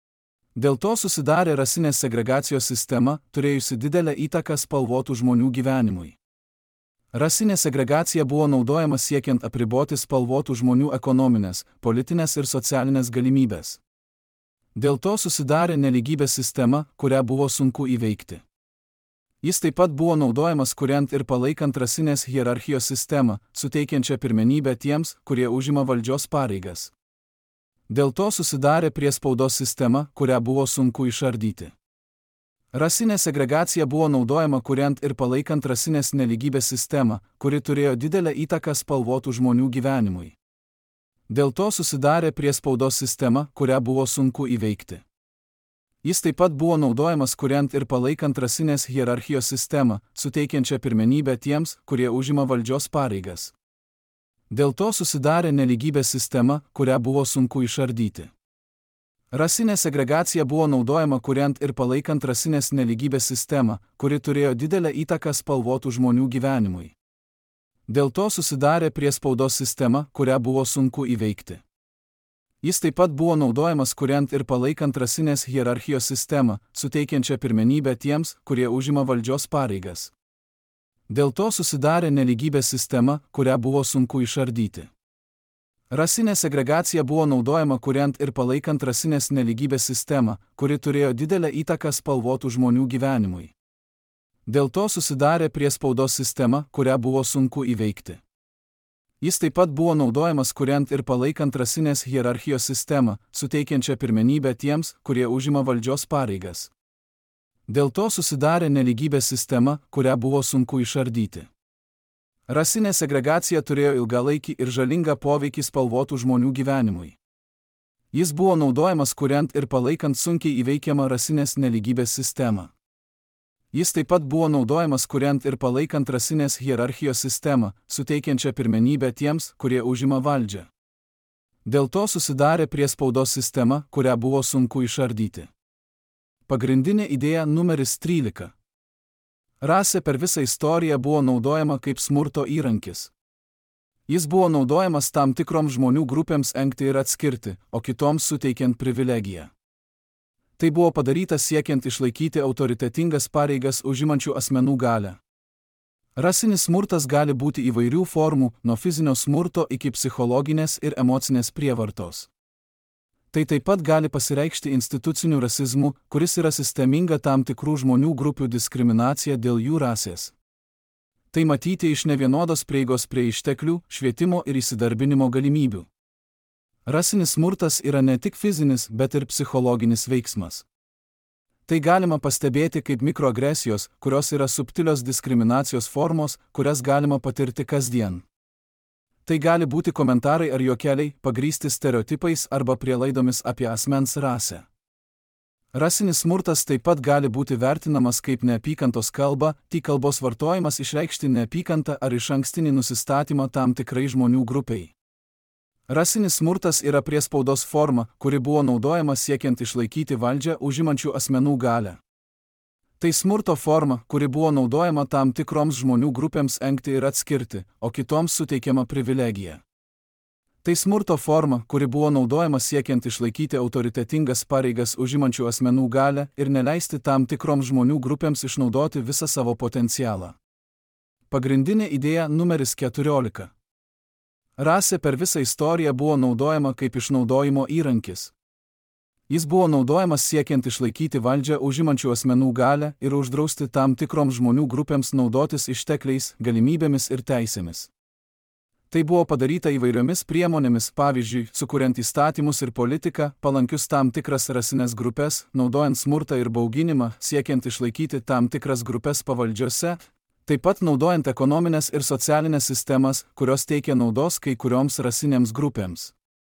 Dėl to susidarė rasinės segregacijos sistema, turėjusi didelę įtaką spalvotų žmonių gyvenimui. Rasinė segregacija buvo naudojama siekiant apriboti spalvotų žmonių ekonominės, politinės ir socialinės galimybės. Dėl to susidarė nelygybės sistema, kurią buvo sunku įveikti. Jis taip pat buvo naudojamas kuriant ir palaikant rasinės hierarchijos sistemą, suteikiančią pirmenybę tiems, kurie užima valdžios pareigas. Dėl to susidarė priespaudos sistema, kurią buvo sunku išardyti. Rasinė segregacija buvo naudojama kuriant ir palaikant rasinės nelygybės sistemą, kuri turėjo didelę įtaką spalvotų žmonių gyvenimui. Dėl to susidarė priespaudos sistema, kurią buvo sunku įveikti. Jis taip pat buvo naudojamas kuriant ir palaikant rasinės hierarchijos sistemą, suteikiančią pirmenybę tiems, kurie užima valdžios pareigas. Dėl to susidarė nelygybės sistema, kurią buvo sunku išardyti. Rasinė segregacija buvo naudojama kuriant ir palaikant rasinės nelygybės sistemą, kuri turėjo didelę įtaką spalvotų žmonių gyvenimui. Dėl to susidarė priespaudos sistema, kurią buvo sunku įveikti. Jis taip pat buvo naudojamas kuriant ir palaikant rasinės hierarchijos sistemą, suteikiančią pirmenybę tiems, kurie užima valdžios pareigas. Dėl to susidarė nelygybės sistema, kurią buvo sunku išardyti. Rasinė segregacija buvo naudojama kuriant ir palaikant rasinės nelygybės sistemą, kuri turėjo didelę įtaką spalvotų žmonių gyvenimui. Dėl to susidarė priespaudos sistema, kurią buvo sunku įveikti. Jis taip pat buvo naudojamas kuriant ir palaikant rasinės hierarchijos sistemą, suteikiančią pirmenybę tiems, kurie užima valdžios pareigas. Dėl to susidarė nelygybės sistema, kurią buvo sunku išardyti. Rasinė segregacija turėjo ilgalaikį ir žalingą poveikį spalvotų žmonių gyvenimui. Jis buvo naudojamas kuriant ir palaikant sunkiai įveikiamą rasinės nelygybės sistemą. Jis taip pat buvo naudojamas kuriant ir palaikant rasinės hierarchijos sistemą, suteikiančią pirmenybę tiems, kurie užima valdžią. Dėl to susidarė priespaudos sistema, kurią buvo sunku išardyti. Pagrindinė idėja numeris trylika. Rasė per visą istoriją buvo naudojama kaip smurto įrankis. Jis buvo naudojamas tam tikroms žmonių grupėms engti ir atskirti, o kitoms suteikiant privilegiją. Tai buvo padaryta siekiant išlaikyti autoritetingas pareigas užimančių asmenų galią. Rasinis smurtas gali būti įvairių formų, nuo fizinio smurto iki psichologinės ir emocinės prievartos. Tai taip pat gali pasireikšti instituciniu rasizmu, kuris yra sisteminga tam tikrų žmonių grupių diskriminacija dėl jų rasės. Tai matyti iš nevienodos prieigos prie išteklių, švietimo ir įsidarbinimo galimybių. Rasinis smurtas yra ne tik fizinis, bet ir psichologinis veiksmas. Tai galima pastebėti kaip mikroagresijos, kurios yra subtilios diskriminacijos formos, kurias galima patirti kasdien. Tai gali būti komentarai ar juokeliai, pagrįsti stereotipais arba prielaidomis apie asmens rasę. Rasinis smurtas taip pat gali būti vertinamas kaip neapykantos kalba, tik kalbos vartojimas išreikšti neapykantą ar išankstinį nusistatymą tam tikrai žmonių grupiai. Rasinis smurtas yra priespaudos forma, kuri buvo naudojama siekiant išlaikyti valdžią užimančių asmenų galią. Tai smurto forma, kuri buvo naudojama tam tikroms žmonių grupėms engti ir atskirti, o kitoms suteikiama privilegija. Tai smurto forma, kuri buvo naudojama siekiant išlaikyti autoritetingas pareigas užimančių asmenų galią ir neleisti tam tikroms žmonių grupėms išnaudoti visą savo potencialą. Pagrindinė idėja numeris keturiolika. Rasė per visą istoriją buvo naudojama kaip išnaudojimo įrankis. Jis buvo naudojamas siekiant išlaikyti valdžią užimančių asmenų galią ir uždrausti tam tikroms žmonių grupėms naudotis ištekliais, galimybėmis ir teisėmis. Tai buvo padaryta įvairiomis priemonėmis, pavyzdžiui, sukuriant įstatymus ir politiką, palankius tam tikras rasinės grupės, naudojant smurtą ir bauginimą, siekiant išlaikyti tam tikras grupės pavaldžiose, taip pat naudojant ekonominės ir socialinės sistemas, kurios teikia naudos kai kurioms rasinėms grupėms.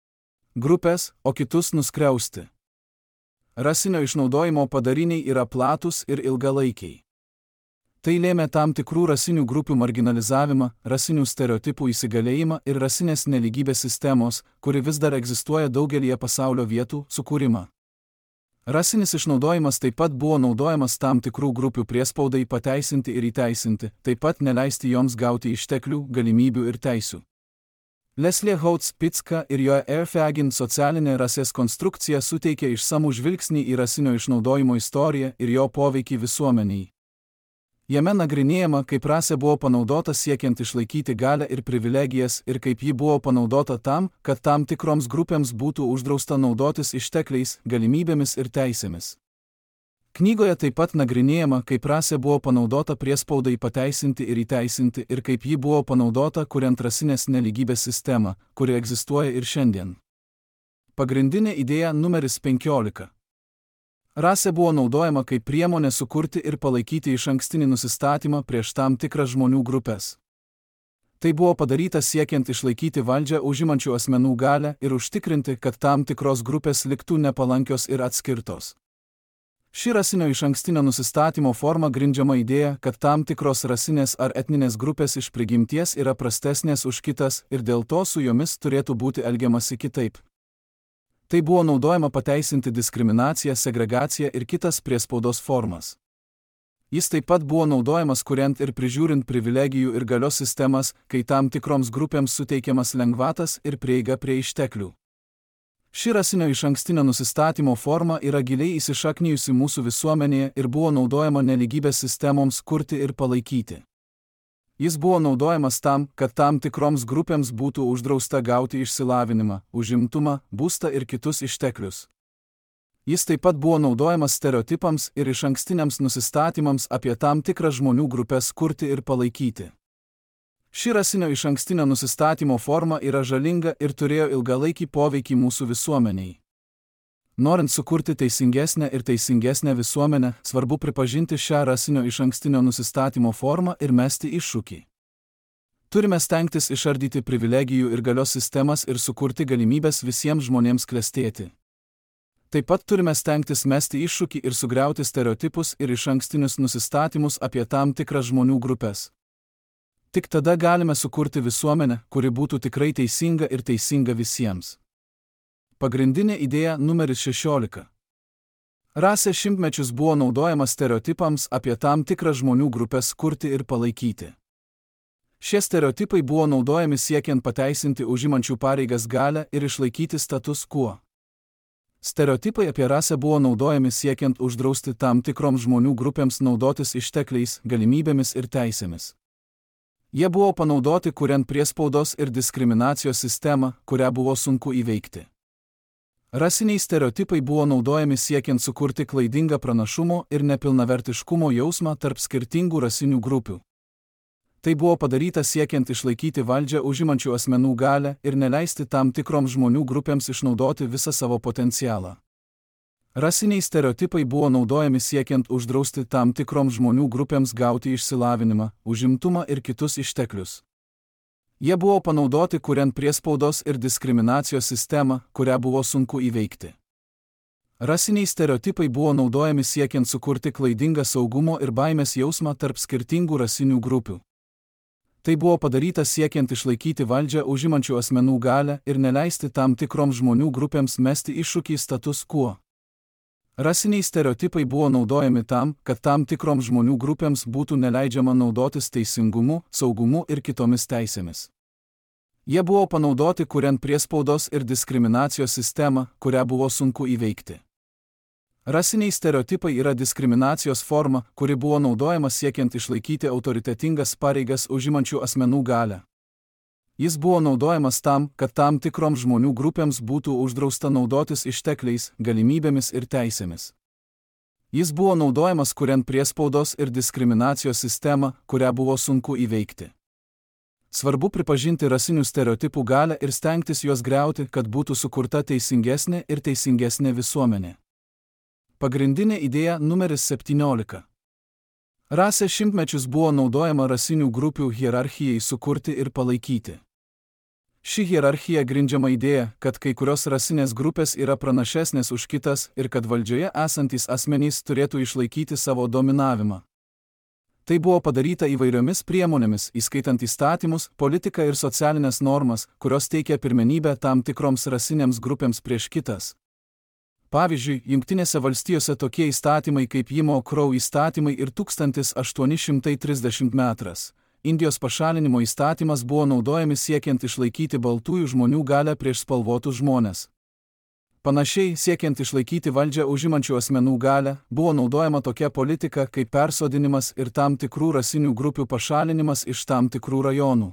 Grupės, o kitus nuskriausti. Rasinio išnaudojimo padariniai yra platūs ir ilgalaikiai. Tai lėmė tam tikrų rasinių grupių marginalizavimą, rasinių stereotipų įsigalėjimą ir rasinės nelygybės sistemos, kuri vis dar egzistuoja daugelyje pasaulio vietų, sukūrimą. Rasinis išnaudojimas taip pat buvo naudojamas tam tikrų grupių priespaudai pateisinti ir įteisinti, taip pat neleisti joms gauti išteklių, galimybių ir teisių. Leslie Houghts Pitska ir Joe R. Fagin socialinė rasės konstrukcija suteikia išsamų žvilgsnį į rasinio išnaudojimo istoriją ir jo poveikį visuomeniai. Jame nagrinėjama, kaip rasė buvo panaudota siekiant išlaikyti galią ir privilegijas ir kaip ji buvo panaudota tam, kad tam tikroms grupėms būtų uždrausta naudotis ištekliais, galimybėmis ir teisėmis. Knygoje taip pat nagrinėjama, kaip rasė buvo panaudota priespaudai pateisinti ir įteisinti ir kaip ji buvo panaudota kuriant rasinės nelygybės sistemą, kuri egzistuoja ir šiandien. Pagrindinė idėja numeris penkiolika. Rasė buvo naudojama kaip priemonė sukurti ir palaikyti išankstinį nusistatymą prieš tam tikras žmonių grupės. Tai buvo padaryta siekiant išlaikyti valdžią užimančių asmenų galią ir užtikrinti, kad tam tikros grupės liktų nepalankios ir atskirtos. Ši rasinio išankstinio nusistatymo forma grindžiama idėja, kad tam tikros rasinės ar etninės grupės iš prigimties yra prastesnės už kitas ir dėl to su jomis turėtų būti elgiamasi kitaip. Tai buvo naudojama pateisinti diskriminaciją, segregaciją ir kitas priespaudos formas. Jis taip pat buvo naudojamas kuriant ir prižiūrint privilegijų ir galios sistemas, kai tam tikroms grupėms suteikiamas lengvatas ir prieiga prie išteklių. Ši rasinio išankstinio nusistatymo forma yra giliai įsišaknijusi mūsų visuomenėje ir buvo naudojama nelygybės sistemoms kurti ir palaikyti. Jis buvo naudojamas tam, kad tam tikroms grupėms būtų uždrausta gauti išsilavinimą, užimtumą, būstą ir kitus išteklius. Jis taip pat buvo naudojamas stereotipams ir išankstiniams nusistatymams apie tam tikras žmonių grupės kurti ir palaikyti. Ši rasinio išankstinio nusistatymo forma yra žalinga ir turėjo ilgalaikį poveikį mūsų visuomeniai. Norint sukurti teisingesnę ir teisingesnę visuomenę, svarbu pripažinti šią rasinio išankstinio nusistatymo formą ir mesti iššūkį. Turime stengtis išardyti privilegijų ir galios sistemas ir sukurti galimybės visiems žmonėms klestėti. Taip pat turime stengtis mesti iššūkį ir sugriauti stereotipus ir išankstinius nusistatymus apie tam tikras žmonių grupės. Tik tada galime sukurti visuomenę, kuri būtų tikrai teisinga ir teisinga visiems. Pagrindinė idėja numeris šešiolika. Rasė šimtmečius buvo naudojama stereotipams apie tam tikras žmonių grupės kurti ir palaikyti. Šie stereotipai buvo naudojami siekiant pateisinti užimančių pareigas galią ir išlaikyti status quo. Stereotipai apie rasę buvo naudojami siekiant uždrausti tam tikroms žmonių grupėms naudotis ištekliais, galimybėmis ir teisėmis. Jie buvo panaudoti kuriant priespaudos ir diskriminacijos sistemą, kurią buvo sunku įveikti. Rasiniai stereotipai buvo naudojami siekiant sukurti klaidingą pranašumo ir nepilnavertiškumo jausmą tarp skirtingų rasinių grupių. Tai buvo padaryta siekiant išlaikyti valdžią užimančių asmenų galią ir neleisti tam tikroms žmonių grupėms išnaudoti visą savo potencialą. Rasiniai stereotipai buvo naudojami siekiant uždrausti tam tikroms žmonių grupėms gauti išsilavinimą, užimtumą ir kitus išteklius. Jie buvo panaudoti kuriant priespaudos ir diskriminacijos sistemą, kurią buvo sunku įveikti. Rasiniai stereotipai buvo naudojami siekiant sukurti klaidingą saugumo ir baimės jausmą tarp skirtingų rasinių grupių. Tai buvo padaryta siekiant išlaikyti valdžią užimančių asmenų galią ir neleisti tam tikroms žmonių grupėms mesti iššūkį status quo. Rasiniai stereotipai buvo naudojami tam, kad tam tikroms žmonių grupėms būtų neleidžiama naudotis teisingumu, saugumu ir kitomis teisėmis. Jie buvo panaudoti kuriant priespaudos ir diskriminacijos sistemą, kurią buvo sunku įveikti. Rasiniai stereotipai yra diskriminacijos forma, kuri buvo naudojama siekiant išlaikyti autoritetingas pareigas užimančių asmenų galią. Jis buvo naudojamas tam, kad tam tikroms žmonių grupėms būtų uždrausta naudotis ištekliais, galimybėmis ir teisėmis. Jis buvo naudojamas kuriant priespaudos ir diskriminacijos sistemą, kurią buvo sunku įveikti. Svarbu pripažinti rasinių stereotipų galią ir stengtis juos griauti, kad būtų sukurta teisingesnė ir teisingesnė visuomenė. Pagrindinė idėja numeris septyniolika. Rasė šimtmečius buvo naudojama rasinių grupių hierarchijai sukurti ir palaikyti. Ši hierarchija grindžiama idėja, kad kai kurios rasinės grupės yra pranašesnės už kitas ir kad valdžioje esantys asmenys turėtų išlaikyti savo dominavimą. Tai buvo padaryta įvairiomis priemonėmis, įskaitant įstatymus, politiką ir socialinės normas, kurios teikia pirmenybę tam tikroms rasinėms grupėms prieš kitas. Pavyzdžiui, Jungtinėse valstijose tokie įstatymai kaip Jimo Crow įstatymai ir tūkstantis aštuoni šimtai trisdešimt antras Indijos pašalinimo įstatymas buvo naudojami siekiant išlaikyti baltųjų žmonių galią prieš spalvotus žmones. Panašiai, siekiant išlaikyti valdžią užimančių asmenų galią, buvo naudojama tokia politika kaip persodinimas ir tam tikrų rasinių grupių pašalinimas iš tam tikrų rajonų.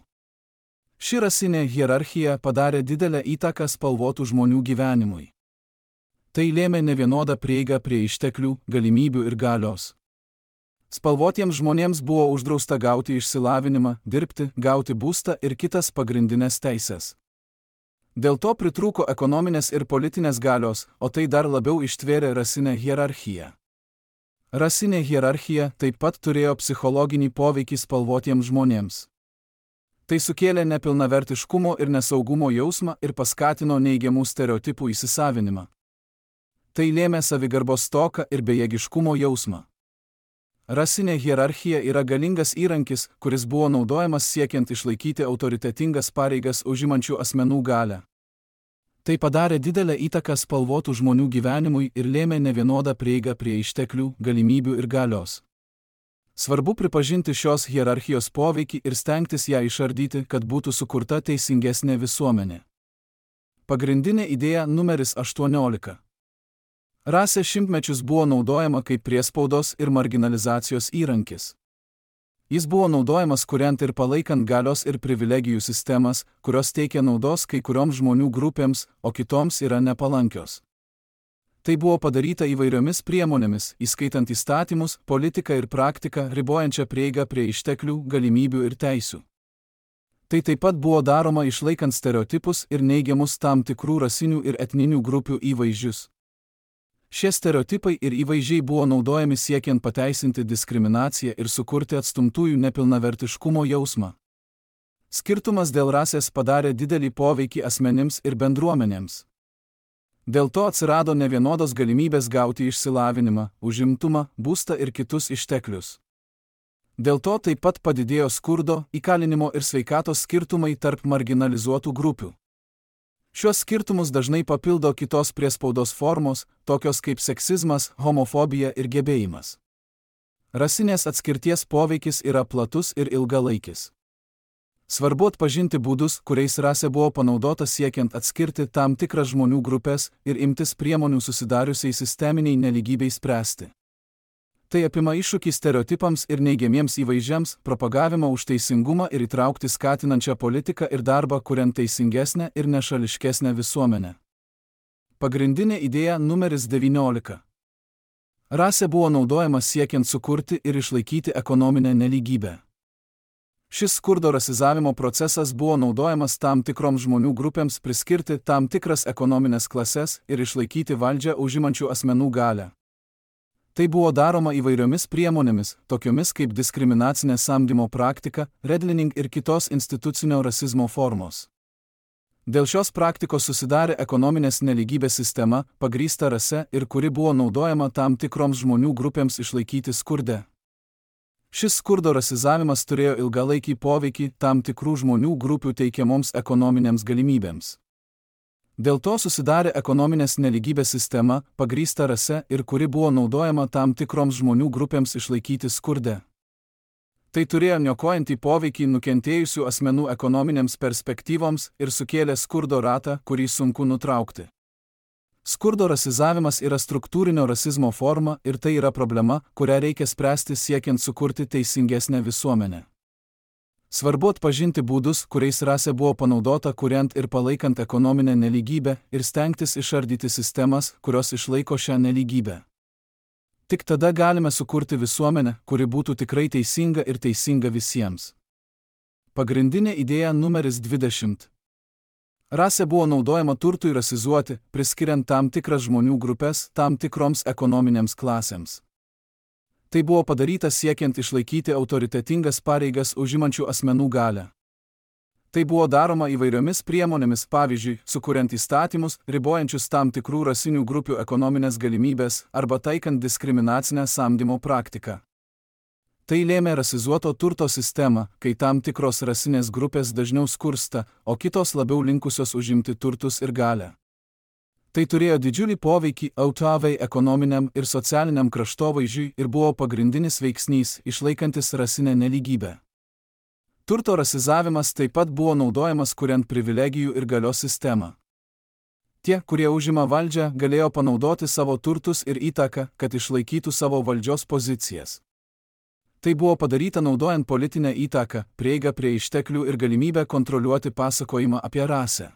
Ši rasinė hierarchija padarė didelę įtaką spalvotų žmonių gyvenimui. Tai lėmė nevienodą prieigą prie išteklių, galimybių ir galios. Spalvotiems žmonėms buvo uždrausta gauti išsilavinimą, dirbti, gauti būstą ir kitas pagrindinės teisės. Dėl to pritrūko ekonominės ir politinės galios, o tai dar labiau ištvėrė rasinę hierarchiją. Rasinė hierarchija taip pat turėjo psichologinį poveikį spalvotiems žmonėms. Tai sukėlė nepilnavertiškumo ir nesaugumo jausmą ir paskatino neigiamų stereotipų įsisavinimą. Tai lėmė savigarbos stoką ir bejėgiškumo jausmą. Rasinė hierarchija yra galingas įrankis, kuris buvo naudojamas siekiant išlaikyti autoritetingas pareigas užimančių asmenų galią. Tai padarė didelę įtaką spalvotų žmonių gyvenimui ir lėmė nevienodą prieigą prie išteklių, galimybių ir galios. Svarbu pripažinti šios hierarchijos poveikį ir stengtis ją išardyti, kad būtų sukurta teisingesnė visuomenė. Pagrindinė idėja numeris aštuoniolika. Rasė šimtmečius buvo naudojama kaip priespaudos ir marginalizacijos įrankis. Jis buvo naudojamas kuriant ir palaikant galios ir privilegijų sistemas, kurios teikia naudos kai kurioms žmonių grupėms, o kitoms yra nepalankios. Tai buvo padaryta įvairiomis priemonėmis, įskaitant įstatymus, politiką ir praktiką, ribojančią prieigą prie išteklių, galimybių ir teisių. Tai taip pat buvo daroma išlaikant stereotipus ir neigiamus tam tikrų rasinių ir etninių grupių įvaizdžius. Šie stereotipai ir įvaizdžiai buvo naudojami siekiant pateisinti diskriminaciją ir sukurti atstumtųjų nepilnavertiškumo jausmą. Skirtumas dėl rasės padarė didelį poveikį asmenims ir bendruomenėms. Dėl to atsirado nevienodos galimybės gauti išsilavinimą, užimtumą, būstą ir kitus išteklius. Dėl to taip pat padidėjo skurdo, įkalinimo ir sveikatos skirtumai tarp marginalizuotų grupių. Šios skirtumus dažnai papildo kitos priespaudos formos, tokios kaip seksizmas, homofobija ir gebėjimas. Rasinės atskirties poveikis yra platus ir ilgalaikis. Svarbu atpažinti būdus, kuriais rasė buvo panaudota siekiant atskirti tam tikras žmonių grupės ir imtis priemonių susidariusiai sisteminiai nelygybei spręsti. Tai apima iššūkį stereotipams ir neigiamiems įvaizdžiams, propagavimą už teisingumą ir įtraukti skatinančią politiką ir darbą, kuriant teisingesnę ir nešališkesnę visuomenę. Pagrindinė idėja numeris devyniolika. Rasė buvo naudojama siekiant sukurti ir išlaikyti ekonominę nelygybę. Šis skurdo rasizavimo procesas buvo naudojamas tam tikroms žmonių grupėms priskirti tam tikras ekonominės klases ir išlaikyti valdžią užimančių asmenų galią. Tai buvo daroma įvairiomis priemonėmis, tokiomis kaip diskriminacinė samdymo praktika, redlining ir kitos institucinio rasizmo formos. Dėl šios praktikos susidarė ekonominės nelygybės sistema, pagrįsta rase ir kuri buvo naudojama tam tikroms žmonių grupėms išlaikyti skurde. Šis skurdo rasizavimas turėjo ilgalaikį poveikį tam tikrų žmonių grupių teikiamoms ekonominėms galimybėms. Dėl to susidarė ekonominės nelygybės sistema, pagrįsta rase ir kuri buvo naudojama tam tikroms žmonių grupėms išlaikyti skurde. Tai turėjo niokojantį poveikį nukentėjusių asmenų ekonominėms perspektyvoms ir sukėlė skurdo ratą, kurį sunku nutraukti. Skurdo rasizavimas yra struktūrinio rasizmo forma ir tai yra problema, kurią reikia spręsti siekiant sukurti teisingesnę visuomenę. Svarbu atpažinti būdus, kuriais rasė buvo panaudota kuriant ir palaikant ekonominę nelygybę ir stengtis išardyti sistemas, kurios išlaiko šią nelygybę. Tik tada galime sukurti visuomenę, kuri būtų tikrai teisinga ir teisinga visiems. Pagrindinė idėja numeris dvidešimt. Rasė buvo naudojama turtui rasizuoti, priskiriant tam tikras žmonių grupės tam tikroms ekonominėms klasėms. Tai buvo padaryta siekiant išlaikyti autoritetingas pareigas užimančių asmenų galią. Tai buvo daroma įvairiomis priemonėmis, pavyzdžiui, sukuriant įstatymus, ribojančius tam tikrų rasinių grupių ekonominės galimybės arba taikant diskriminacinę samdymo praktiką. Tai lėmė rasizuoto turto sistemą, kai tam tikros rasinės grupės dažniau skursta, o kitos labiau linkusios užimti turtus ir galią. Tai turėjo didžiulį poveikį autoavai ekonominiam ir socialiniam kraštovaizdžiui ir buvo pagrindinis veiksnys, išlaikantis rasinę nelygybę. Turto rasizavimas taip pat buvo naudojamas kuriant privilegijų ir galios sistemą. Tie, kurie užima valdžią, galėjo panaudoti savo turtus ir įtaką, kad išlaikytų savo valdžios pozicijas. Tai buvo padaryta naudojant politinę įtaką, prieigą prie išteklių ir galimybę kontroliuoti pasakojimą apie rasę.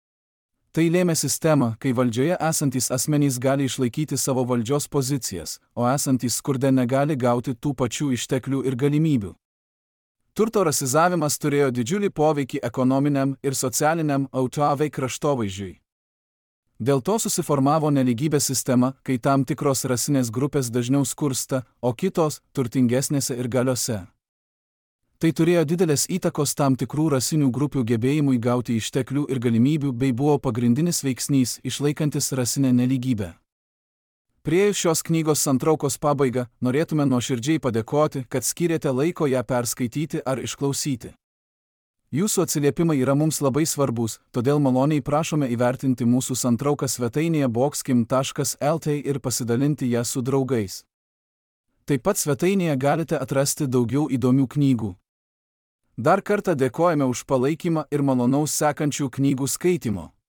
Tai lėmė sistemą, kai valdžioje esantys asmenys gali išlaikyti savo valdžios pozicijas, o esantys skurde negali gauti tų pačių išteklių ir galimybių. Turto rasizavimas turėjo didžiulį poveikį ekonominiam ir socialiniam autoavei kraštovaizdžiui. Dėl to susiformavo nelygybės sistema, kai tam tikros rasinės grupės dažniau skursta, o kitos turtingesnėse ir galiose. Tai turėjo didelės įtakos tam tikrų rasinių grupių gebėjimui gauti išteklių ir galimybių bei buvo pagrindinis veiksnys išlaikantis rasinę nelygybę. Priėjus šios knygos santraukos pabaigą, norėtume nuoširdžiai padėkoti, kad skyrėte laiko ją perskaityti ar išklausyti. Jūsų atsiliepimai yra mums labai svarbus, todėl maloniai prašome įvertinti mūsų santrauką svetainėje boxkim taškas lt ir pasidalinti ją su draugais. Taip pat svetainėje galite atrasti daugiau įdomių knygų. Dar kartą dėkojame už palaikymą ir malonaus sekančių knygų skaitymo.